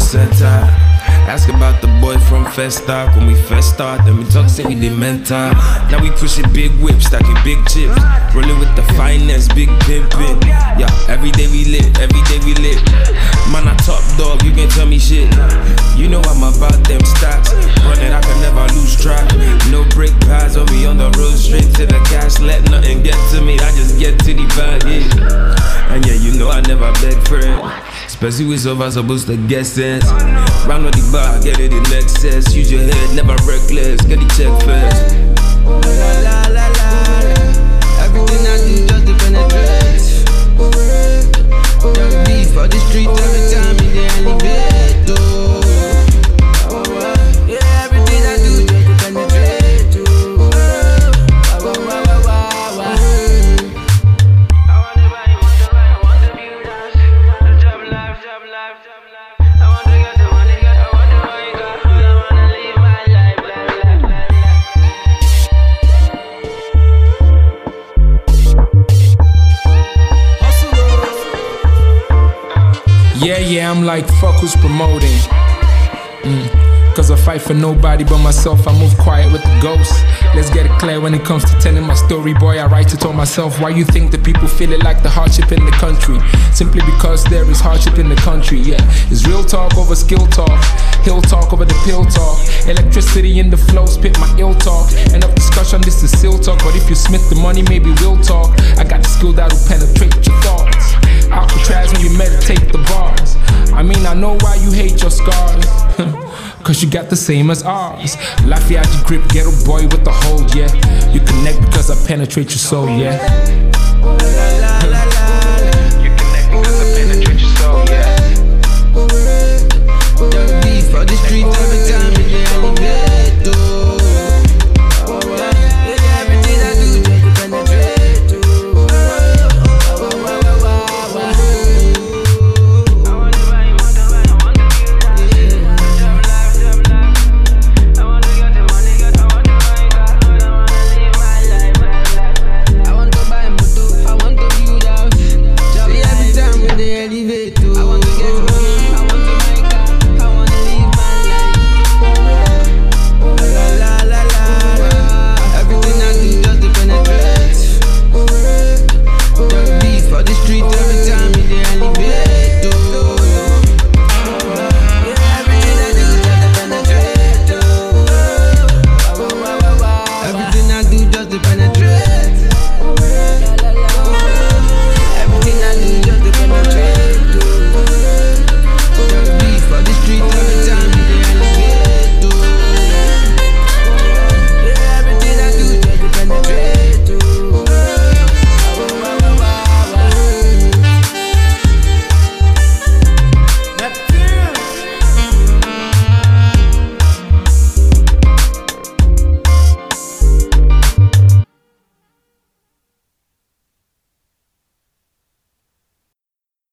center. Ask about the boy from Festa. When we first start, then we talk, say we did mental. Now we pushing big whips, stacking big chips. Rolling with the finest, big pimpin'. Yeah, every day we lit, every day we lit. Man, I top dog, you can tell me shit. You know I'm about them stacks. Running, I can never lose track. No brake pads on me on the road, straight to the cash. Let nothing get to me, I just get to the bag, yeah. And yeah, you know I never beg for it. Especially with over supposed to get sense. Round on the bar, get it in excess. Use your head, never reckless. Get the check first. La la la la. Everything I do just to penetrate. Young beef for the street every time in the elevator. Yeah, everything I do just to penetrate. Yeah, I'm like, fuck who's promoting. Cause I fight for nobody but myself, I move quiet with the ghosts. Let's get it clear when it comes to telling my story, boy, I write it all myself. Why you think the people feel it like the hardship in the country? Simply because there is hardship in the country, yeah. It's real talk over skill talk, hill talk over the pill talk. Electricity in the flow, spit my ill talk. End of discussion, this is still talk. But if you smith the money, maybe we'll talk. I got the skill that'll penetrate your thoughts. Alcatraz when you meditate the bars. I mean, I know why you hate your scars. Cause you got the same as ours. Lafayette grip, ghetto boy with the hold, yeah. You connect because I penetrate your soul, yeah.